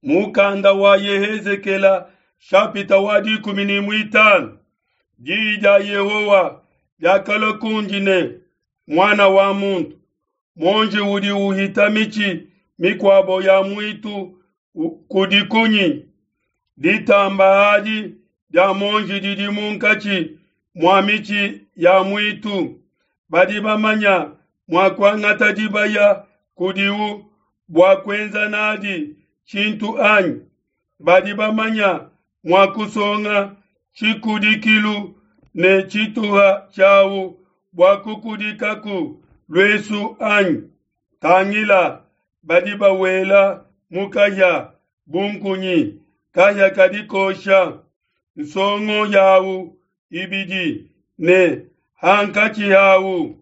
Mukanda wa Yehezekela shapita wadi 15 jija Yehowa yakala kunjine mwana wa muntu monje udi uhitamichi mikwabo ya mwitu kudikunyi ditamba haji ya monje didi munkachi mwamichi ya mwitu badi bamanya mwakwangata dibaya kudiu bwakwenza nadi chintu anyi badi bamanya mwakusonga chikudikilu ne chituha chawu bwakukudikaku lwesu anyi tangila badi bawela mukaya bunkunyi kaya kadikosha nsongo yawu ibidi ne hankachi yawu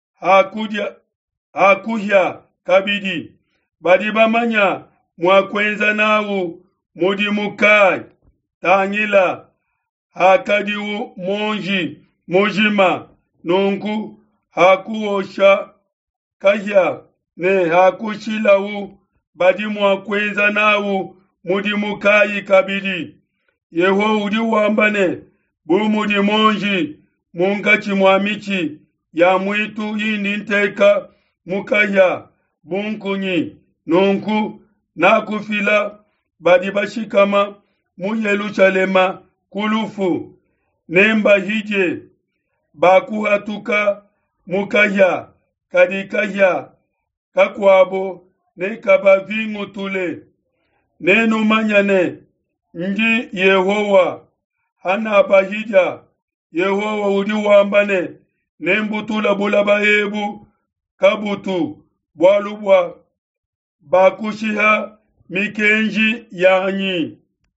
hakuhya kabidi badi bamanya mwakwenza nawu mudi mukai tangila hakadiwu monji mujima nungu hakuosha kaya ne hakushilawu badi mwakwenza nawu mudi mukai kabidi yeho udi wambane bumudi monji mungachi mwamichi ya mwitu yindi nteka mukaya bunkunyi nungu nakufila badi bashikama mu Yerusalema kulufu nemba hije bakuhatuka mukaya kadikaya kakwabo nekabavingu tule nenu manyane nji Yehowa hana bahija Yehowa udi wambane nembutula bulaba ebu kabutu bwalubwa bakushiha mikenji yanyi